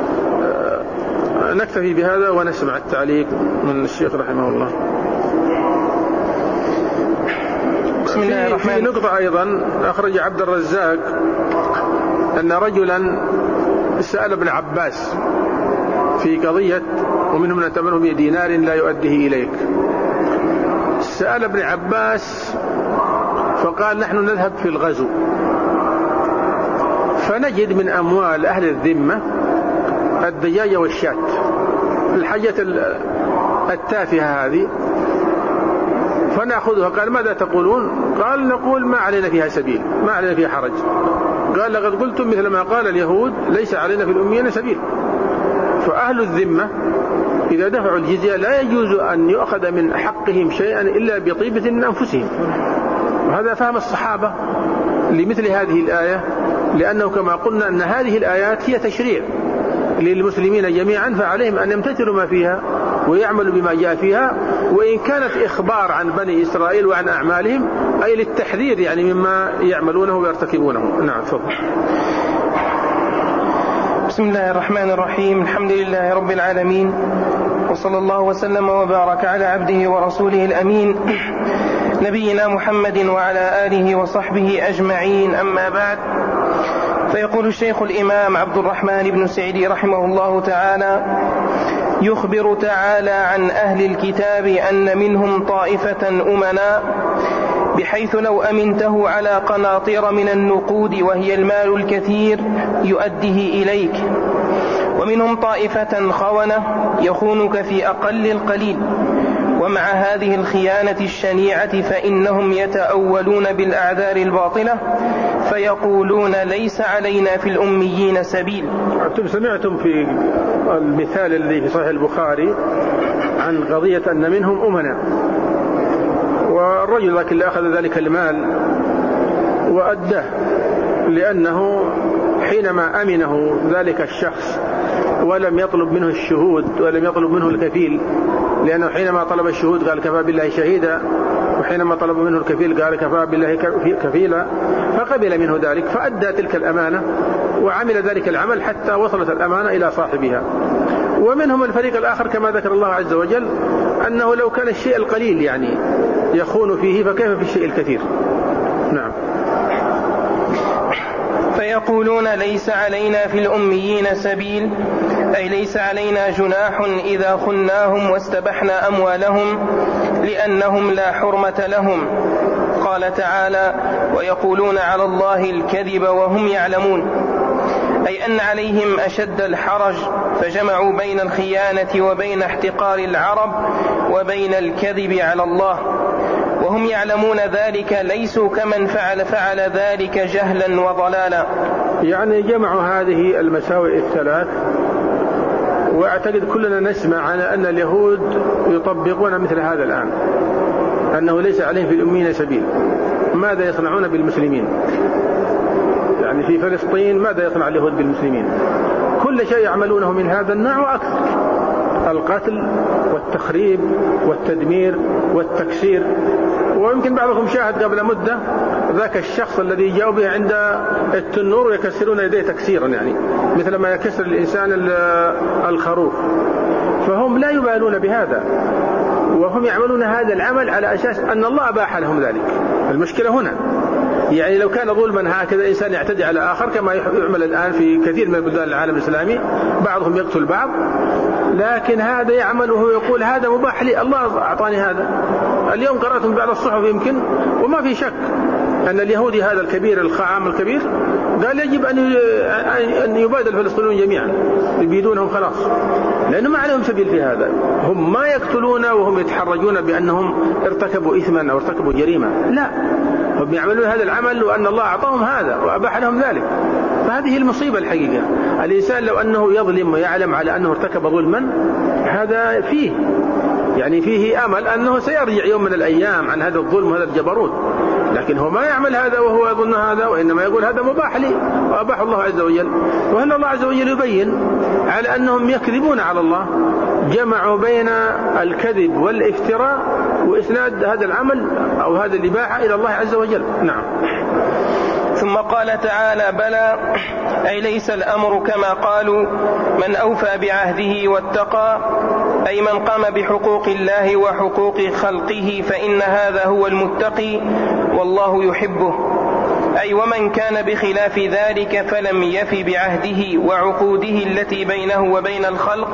نكتفي بهذا ونسمع التعليق من الشيخ رحمه الله. بسم الله الرحمن الرحيم. في نقطة أيضا أخرج عبد الرزاق أن رجلا سأل ابن عباس في قضية ومنهم من تمنه بدينار لا يؤديه إليك. سأل ابن عباس فقال نحن نذهب في الغزو فنجد من أموال أهل الذمة الدجاجة والشاة، الحاجة التافهة هذه، فنأخذها. قال ماذا تقولون؟ قال نقول ما علينا فيها سبيل، ما علينا فيها حرج. قال لقد قلتم مثل ما قال اليهود ليس علينا في الأميين سبيل. فأهل الذمة إذا دفعوا الجزية لا يجوز أن يؤخذ من حقهم شيئا إلا بطيبة من أنفسهم. وهذا فهم الصحابة لمثل هذه الآية، لأنه كما قلنا أن هذه الآيات هي تشريع للمسلمين جميعا، فعليهم أن يمتثلوا ما فيها ويعملوا بما جاء فيها، وإن كانت إخبار عن بني إسرائيل وعن أعمالهم أي للتحذير يعني مما يعملونه ويرتكبونه. نعم تفضل. بسم الله الرحمن الرحيم. الحمد لله رب العالمين، وصلى الله وسلم وبارك على عبده ورسوله الأمين نبينا محمد وعلى آله وصحبه أجمعين. أما بعد، فيقول الشيخ الإمام عبد الرحمن بن سعدي رحمه الله تعالى: يخبر تعالى عن أهل الكتاب أن منهم طائفة أمناء، بحيث لو أمنته على قناطير من النقود وهي المال الكثير يؤديه إليك، ومنهم طائفة خونة يخونك في أقل القليل. ومع هذه الخيانة الشنيعة فإنهم يتأولون بالأعذار الباطلة فيقولون ليس علينا في الأميين سبيل. أنتم سمعتم في المثال الذي في صحيح البخاري عن قضية أن منهم أمناء، والرجل لكن أخذ ذلك المال وأداه، لأنه حينما أمنه ذلك الشخص ولم يطلب منه الشهود ولم يطلب منه الكفيل، لأنه حينما طلب الشهود قال كفى بالله شهيدا، وحينما طلب منه الكفيل قال كفى بالله كفيلا، فقبل منه ذلك فأدى تلك الأمانة وعمل ذلك العمل حتى وصلت الأمانة إلى صاحبها. ومنهم الفريق الآخر كما ذكر الله عز وجل أنه لو كان الشيء القليل يعني يخون فيه فكيف في الشيء الكثير. نعم. فيقولون ليس علينا في الأميين سبيل، أي ليس علينا جناح إذا خناهم واستبحنا أموالهم لأنهم لا حرمة لهم. قال تعالى: ويقولون على الله الكذب وهم يعلمون، أي أن عليهم أشد الحرج، فجمعوا بين الخيانة وبين احتقار العرب وبين الكذب على الله، وهم يعلمون ذلك، ليسوا كمن فعل فعل ذلك جهلا وضلالا. يعني جمعوا هذه المساوئ الثلاث. وأعتقد كلنا نسمع عن أن اليهود يطبقون مثل هذا الآن، أنه ليس عليهم في الأمين سبيل. ماذا يصنعون بالمسلمين؟ يعني في فلسطين ماذا يصنع اليهود بالمسلمين؟ كل شيء يعملونه من هذا النوع وأكثر. القتل والتخريب والتدمير والتكسير. ويمكن بعضكم شاهد قبل مدة ذاك الشخص الذي جاءوا به عند التنور ويكسرون يديه تكسيرا، يعني مثل ما يكسر الإنسان الخروف. فهم لا يبالون بهذا، وهم يعملون هذا العمل على أساس أن الله أباح لهم ذلك. المشكلة هنا يعني لو كان ظلما هكذا إنسان يعتدي على آخر كما يعمل الآن في كثير من بلدان العالم الإسلامي، بعضهم يقتل بعض، لكن هذا يعمل وهو يقول هذا مباح لي، الله أعطاني هذا. اليوم قرأت من بعض الصحف يمكن وما في شك أن اليهودي هذا الكبير الخعام الكبير قال يجب أن يبادل الفلسطينيون جميعا، يبيدونهم خلاص، لأنه ما عليهم سبيل في هذا. هم ما يقتلون وهم يتحرجون بأنهم ارتكبوا إثما أو ارتكبوا جريمة، لا، هم يعملون هذا العمل وأن الله أعطاهم هذا وأباح لهم ذلك. فهذه المصيبة الحقيقة. الإنسان لو أنه يظلم ويعلم على أنه ارتكب ظلما هذا فيه يعني فيه أمل أنه سيرجع يوم من الأيام عن هذا الظلم وهذا الجبروت، لكن هو ما يعمل هذا وهو يظن هذا، وإنما يقول هذا مباح لي وأباح الله عز وجل. وهل الله عز وجل يبين على أنهم يكذبون على الله، جمعوا بين الكذب والافتراء وإسناد هذا العمل أو هذا الإباحة إلى الله عز وجل. نعم. ثم قال تعالى: بلى، أي ليس الأمر كما قالوا، من أوفى بعهده واتقى، أي من قام بحقوق الله وحقوق خلقه فإن هذا هو المتقي والله يحبه، أي ومن كان بخلاف ذلك فلم يف بعهده وعقوده التي بينه وبين الخلق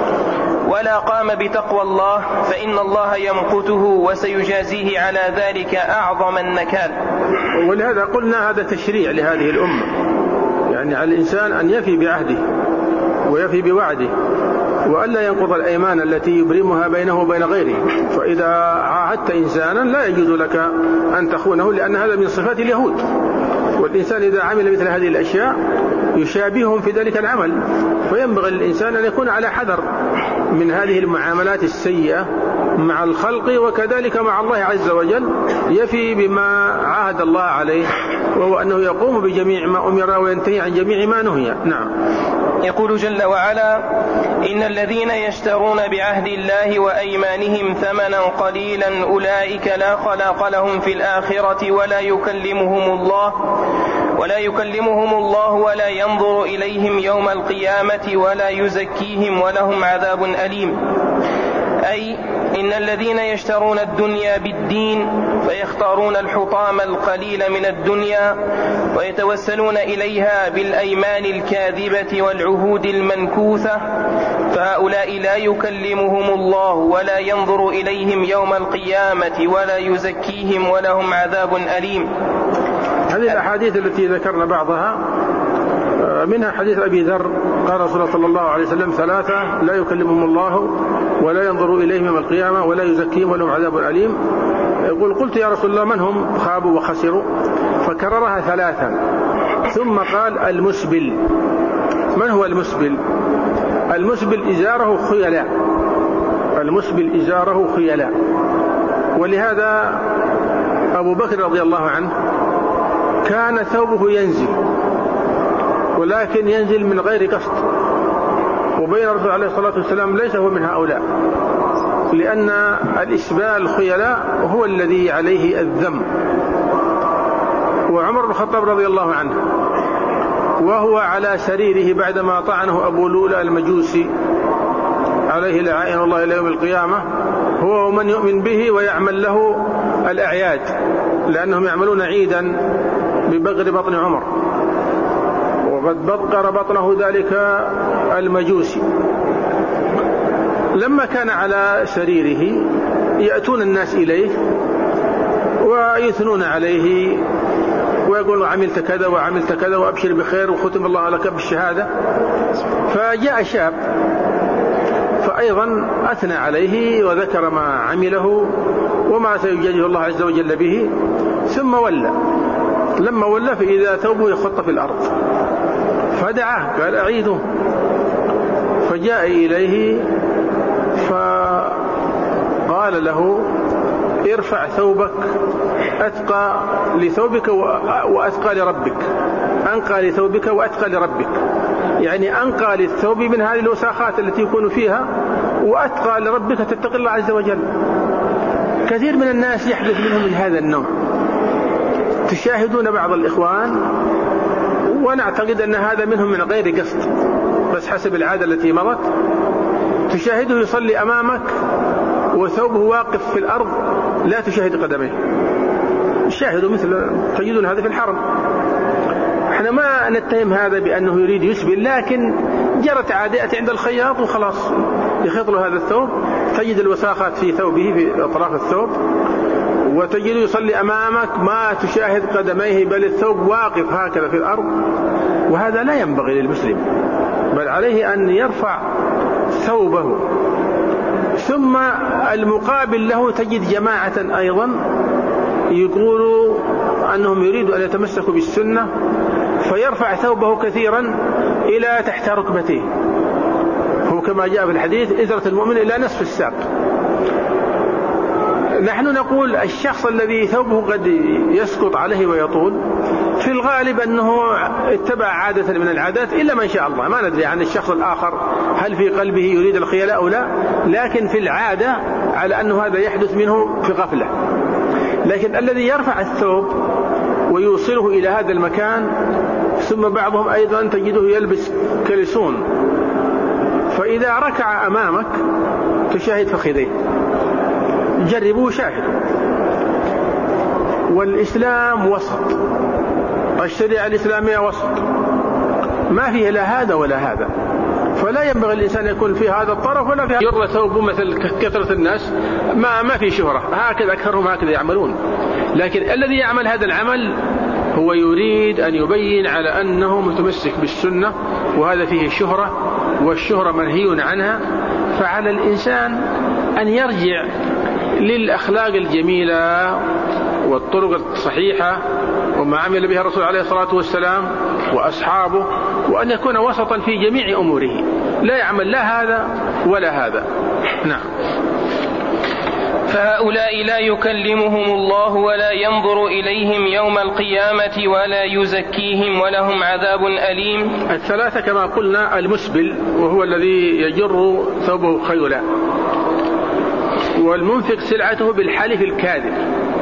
ولا قام بتقوى الله فإن الله يمقته وسيجازيه على ذلك أعظم النكال. ولهذا قلنا هذا تشريع لهذه الأمة، يعني على الإنسان أن يفي بعهده ويفي بوعده، وألا ينقض الأيمان التي يبرمها بينه وبين غيره. فإذا عاهدت إنسانا لا يجوز لك أن تخونه، لأن هذا من صفات اليهود، والإنسان إذا عمل مثل هذه الأشياء يشابههم في ذلك العمل. فينبغي للإنسان أن يكون على حذر من هذه المعاملات السيئة مع الخلق، وكذلك مع الله عز وجل، يفي بما عاهد الله عليه، وهو أنه يقوم بجميع ما أمر وينتهي عن جميع ما نهي. نعم. يقول جل وعلا: إن الذين يشترون بعهد الله وأيمانهم ثمنا قليلا أولئك لا خلاق لهم في الآخرة ولا يكلمهم الله ولا يكلمهم الله ولا ينظر إليهم يوم القيامة ولا يزكيهم ولهم عذاب أليم. أي إن الذين يشترون الدنيا بالدين فيختارون الحطام القليل من الدنيا ويتوسلون إليها بالأيمان الكاذبة والعهود المنكوثة، فهؤلاء لا يكلمهم الله ولا ينظر إليهم يوم القيامة ولا يزكيهم ولهم عذاب أليم. هذه الأحاديث التي ذكرنا بعضها منها حديث أبي ذر قال رسول الله صلى الله عليه وسلم: ثلاثة لا يكلمهم الله ولا ينظر إليهم يوم القيامة ولا يزكيهم ولهم عذاب أليم. يقول: قلت يا رسول الله من هم؟ خابوا وخسروا. فكررها ثلاثا ثم قال: المسبل. من هو المسبل؟ المسبل إزاره خيلاء، المسبل إزاره خيلاء. ولهذا أبو بكر رضي الله عنه كان ثوبه ينزل، ولكن ينزل من غير قصد، وبين الرسول عليه الصلاة والسلام ليس هو من هؤلاء، لأن الإسبال الخيلاء هو الذي عليه الذم. وعمر بن الخطاب رضي الله عنه وهو على سريره بعدما طعنه أبو لؤلؤ المجوسي عليه لعائن الله إلى يوم القيامة، هو ومن يؤمن به ويعمل له الأعياد، لأنهم يعملون عيدا ببغر بطن عمر، وقد بقر بطنه ذلك المجوسي. لما كان على سريره يأتون الناس إليه ويثنون عليه ويقولوا عملت كذا وعملت كذا وأبشر بخير وختم الله لك بالشهادة. فجاء شاب فأيضا أثنى عليه وذكر ما عمله وما سيجازيه الله عز وجل به، ثم ولى. لما ولى فإذا ثوبه يخط في الأرض، فدعاه قال: أعيده. فجاء إليه فقال له: ارفع ثوبك، أتقى لثوبك وأتقى لربك. أنقى لثوبك وأتقى لربك، يعني أنقى للثوب من هذه الوساخات التي يكون فيها، وأتقى لربك تتقي الله عز وجل. كثير من الناس يحدث منهم من هذا النوع. تشاهدون بعض الإخوان ونعتقد أن هذا منهم من غير قصد، بس حسب العادة التي مضت، تشاهده يصلي أمامك وثوبه واقف في الأرض لا تشاهد قدميه. شاهدوا مثل تجدون هذا في الحرم. احنا ما نتهم هذا بأنه يريد يسبل، لكن جرت عادة عند الخياط وخلاص يخيط له هذا الثوب، تجد الوساخات في ثوبه في أطراف الثوب، وتجد يصلي أمامك ما تشاهد قدميه، بل الثوب واقف هكذا في الأرض، وهذا لا ينبغي للمسلم، بل عليه أن يرفع ثوبه. ثم المقابل له تجد جماعة أيضا يقولوا أنهم يريدوا أن يتمسكوا بالسنة، فيرفع ثوبه كثيرا إلى تحت ركبتيه، هو كما جاء في الحديث إزرة المؤمن إلى نصف الساق. نحن نقول الشخص الذي ثوبه قد يسقط عليه ويطول في الغالب أنه اتبع عادة من العادات، إلا ما شاء الله، ما ندري عن الشخص الآخر هل في قلبه يريد الخيلاء أو لا، لكن في العادة على أنه هذا يحدث منه في غفلة. لكن الذي يرفع الثوب ويوصله إلى هذا المكان، ثم بعضهم أيضا تجده يلبس كلسون، فإذا ركع أمامك تشاهد فخذيه، جربوا شاهدوا. والإسلام وسط، الشريعة الإسلامية وسط، ما فيه لا هذا ولا هذا، فلا ينبغي الإنسان يكون في هذا الطرف ولا في هذا. يرى ثوبه مثل كثرة الناس، ما ما في شهرة، هكذا أكثرهم هكذا يعملون. لكن الذي يعمل هذا العمل هو يريد أن يبين على أنه متمسك بالسنة، وهذا فيه شهرة، والشهرة منهي عنها. فعلى الإنسان أن يرجع للأخلاق الجميلة والطرق الصحيحة وما عمل بها الرسول عليه الصلاة والسلام وأصحابه، وأن يكون وسطا في جميع أموره، لا يعمل لا هذا ولا هذا. نعم. فهؤلاء لا يكلمهم الله ولا ينظر إليهم يوم القيامة ولا يزكيهم ولهم عذاب أليم. الثلاثة كما قلنا: المسبل وهو الذي يجر ثوبه خيلا، والمنفق سلعته بالحلف الكاذب.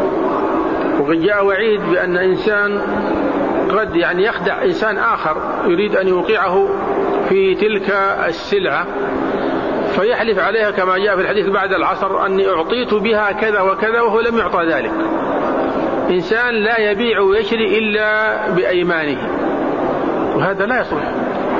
وقد جاء وعيد بأن إنسان قد يعني يخدع إنسان آخر يريد أن يوقعه في تلك السلعة، فيحلف عليها كما جاء في الحديث بعد العصر أني أعطيت بها كذا وكذا وهو لم يعطى ذلك. إنسان لا يبيع ويشري إلا بأيمانه، وهذا لا يصلح.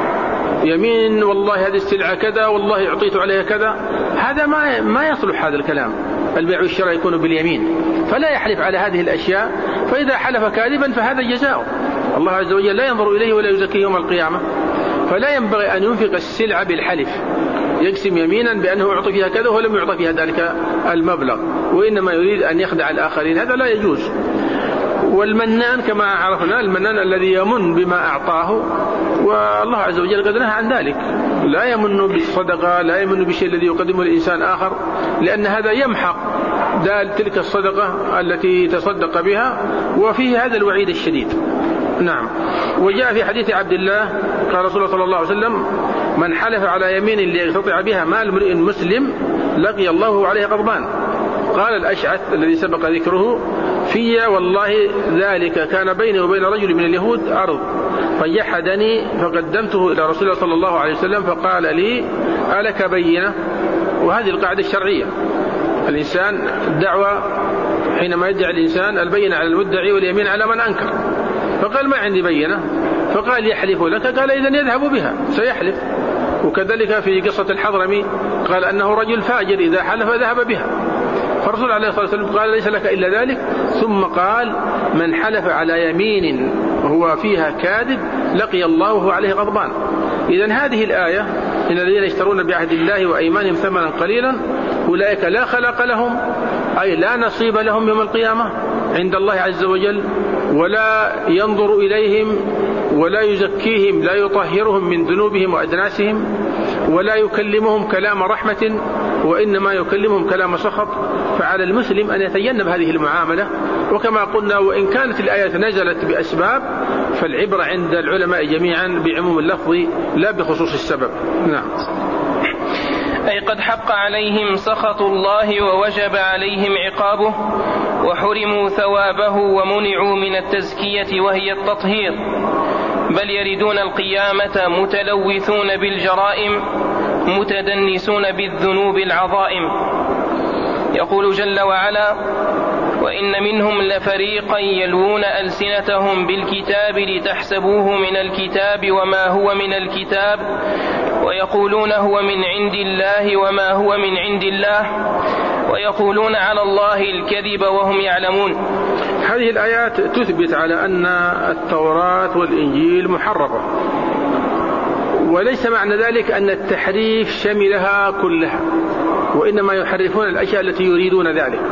يمين والله هذه السلعة كذا، والله أعطيت عليها كذا، هذا ما ما يصلح. هذا الكلام البيع والشراء يكون باليمين، فلا يحلف على هذه الأشياء. فإذا حلف كاذبا فهذا جزاؤه، الله عز وجل لا ينظر إليه ولا يزكيه يوم القيامة. فلا ينبغي أن ينفق السلعة بالحلف، يقسم يمينا بأنه أعطي فيها كذا ولم يعطى فيها ذلك المبلغ، وإنما يريد أن يخدع الآخرين، هذا لا يجوز. والمنان كما عرفنا، المنان الذي يمن بما أعطاه، والله عز وجل قد نهى عن ذلك. لا يمن بالصدقة، لا يمن بالشيء الذي يقدمه لإنسان آخر، لأن هذا يمحق دال تلك الصدقة التي تصدق بها، وفيه هذا الوعيد الشديد. نعم. وجاء في حديث عبد الله قال رسول الله صلى الله عليه وسلم: من حلف على يمين ليقتطع بها مال امرئ مسلم لقي الله عليه غضبان. قال الأشعث الذي سبق ذكره: في والله ذلك كان بيني وبين رجل من اليهود أرض، فجحدني فقدمته إلى رسول الله صلى الله عليه وسلم فقال لي: ألك بينة؟ وهذه القاعدة الشرعية، الإنسان الدعوة حينما يدعي الإنسان البينة على المدعي واليمين على من أنكر. فقال: ما عندي بينة. فقال: يحلف لك. قال: إذن يذهب بها، سيحلف. وكذلك في قصة الحضرمي قال أنه رجل فاجر إذا حلف ذهب بها، فالرسول عليه الصلاة والسلام قال: ليس لك إلا ذلك. ثم قال: من حلف على يمين وهو فيها كاذب لقي الله وهو عليه غضبان. إذن هذه الآية: إن الذين يشترون بعهد الله وأيمانهم ثمنا قليلا أولئك لا خلق لهم، أي لا نصيب لهم يوم القيامة عند الله عز وجل، ولا ينظر إليهم ولا يزكيهم، لا يطهرهم من ذنوبهم وأدناسهم، ولا يكلمهم كلام رحمة، وإنما يكلمهم كلام سخط. فعلى المسلم أن يتجنب هذه المعاملة. وكما قلنا، وإن كانت الآية نزلت بأسباب، فالعبرة عند العلماء جميعا بعموم اللفظ لا بخصوص السبب. نعم. أي قد حق عليهم سخط الله ووجب عليهم عقابه وحرموا ثوابه ومنعوا من التزكية وهي التطهير، بل يردون القيامة متلوثون بالجرائم متدنسون بالذنوب العظائم. يقول جل وعلا: وإن منهم لفريقا يلوون ألسنتهم بالكتاب لتحسبوه من الكتاب وما هو من الكتاب ويقولون هو من عند الله وما هو من عند الله ويقولون على الله الكذب وهم يعلمون. هذه الآيات تثبت على أن التوراة والإنجيل محرفة، وليس معنى ذلك أن التحريف شملها كلها، وإنما يحرفون الأشياء التي يريدون ذلك،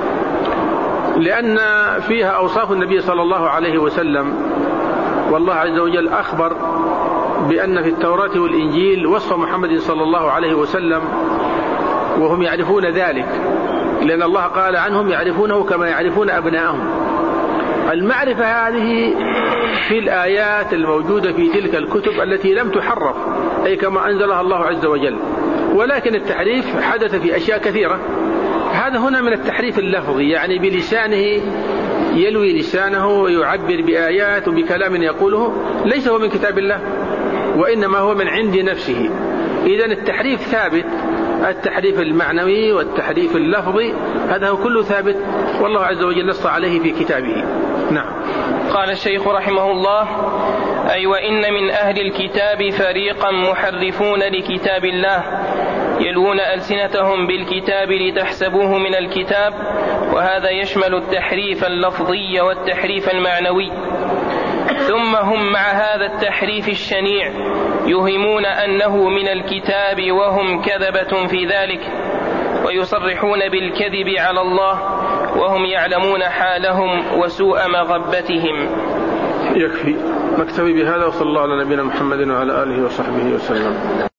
لأن فيها أوصاف النبي صلى الله عليه وسلم، والله عز وجل أخبر بأن في التوراة والإنجيل وصف محمد صلى الله عليه وسلم وهم يعرفون ذلك، لأن الله قال عنهم يعرفونه كما يعرفون أبناءهم. المعرفة هذه في الآيات الموجودة في تلك الكتب التي لم تحرف، أي كما أنزلها الله عز وجل، ولكن التحريف حدث في أشياء كثيرة. هذا هنا من التحريف اللفظي، يعني بلسانه يلوي لسانه ويعبر بآيات وبكلام يقوله ليس هو من كتاب الله، وإنما هو من عند نفسه. إذن التحريف ثابت، التحريف المعنوي والتحريف اللفظي هذا هو كله ثابت، والله عز وجل نص عليه في كتابه. نعم. قال الشيخ رحمه الله: أي وإن من أهل الكتاب فريقا محرفون لكتاب الله يلوون ألسنتهم بالكتاب لتحسبوه من الكتاب، وهذا يشمل التحريف اللفظي والتحريف المعنوي. ثم هم مع هذا التحريف الشنيع يهمون أنه من الكتاب وهم كذبة في ذلك، ويصرحون بالكذب على الله وهم يعلمون حالهم وسوء مغبتهم. يكفي، نكتفي بهذا، وصلى الله على نبينا محمد وعلى آله وصحبه وسلم.